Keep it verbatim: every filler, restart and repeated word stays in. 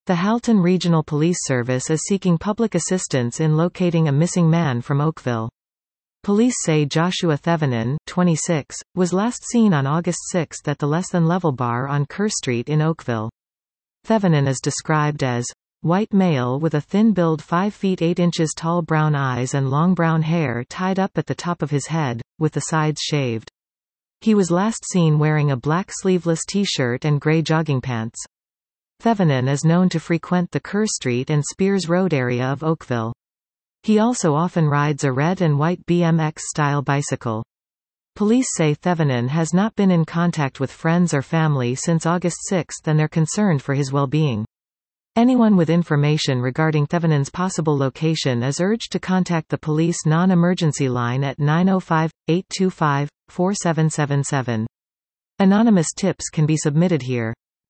The Halton Regional Police Service is seeking public assistance in locating a missing man from Oakville. Police say Joshua Thevenin, twenty-six, was last seen on August sixth at the Less Than Level Bar on Kerr Street in Oakville. Thevenin is described as white male with a thin build, five feet eight inches tall, brown eyes and long brown hair tied up at the top of his head, with the sides shaved. He was last seen wearing a black sleeveless t-shirt and gray jogging pants. Thevenin is known to frequent the Kerr Street and Spears Road area of Oakville. He also often rides a red and white B M X-style bicycle. Police say Thevenin has not been in contact with friends or family since August sixth and they're concerned for his well-being. Anyone with information regarding Thevenin's possible location is urged to contact the police non-emergency line at nine oh five, eight two five, four seven seven seven. Anonymous tips can be submitted here.